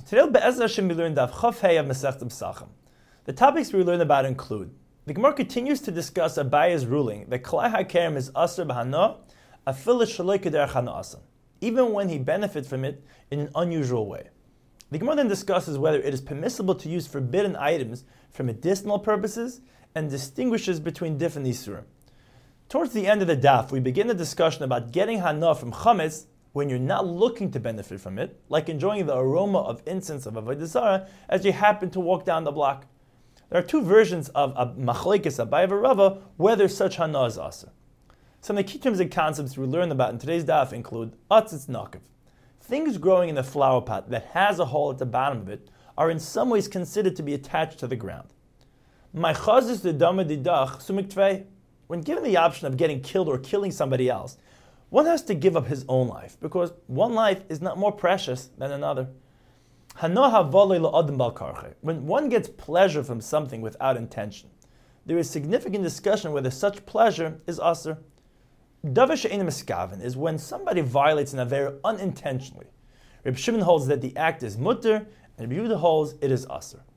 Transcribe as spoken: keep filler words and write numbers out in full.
Today, Be'ez Hashem, we learn Daf Chaf Hey of Masechta Pesachim. The topics we learn about include: the Gemara continues to discuss Abaya's ruling that Klai HaKerem is Aser B'Hana, Afil Shaloi Kederech Hana Asan, even when he benefits from it in an unusual way. The Gemara then discusses whether it is permissible to use forbidden items for medicinal purposes and distinguishes between different Isurim. Towards the end of the Daf, we begin a discussion about getting Hana from Chametz when you're not looking to benefit from it, like enjoying the aroma of incense of Avodah Zarah as you happen to walk down the block. There are two versions of Machlekes Abaye v'Rava whether such Hana is Aser. Some of the key terms and concepts we learn about in today's Daf include Atzitz Nakav. Things growing in the flower pot that has a hole at the bottom of it are in some ways considered to be attached to the ground. Ma'chazis the Dama Didach Sumik Tvei. When given the option of getting killed or killing somebody else, one has to give up his own life, because one life is not more precious than another. When one gets pleasure from something without intention, there is significant discussion whether such pleasure is aser. Davar she'ein miskaven is when somebody violates an aver unintentionally. Reb Shimon holds that the act is mutter, and Reb Yehuda holds it is aser.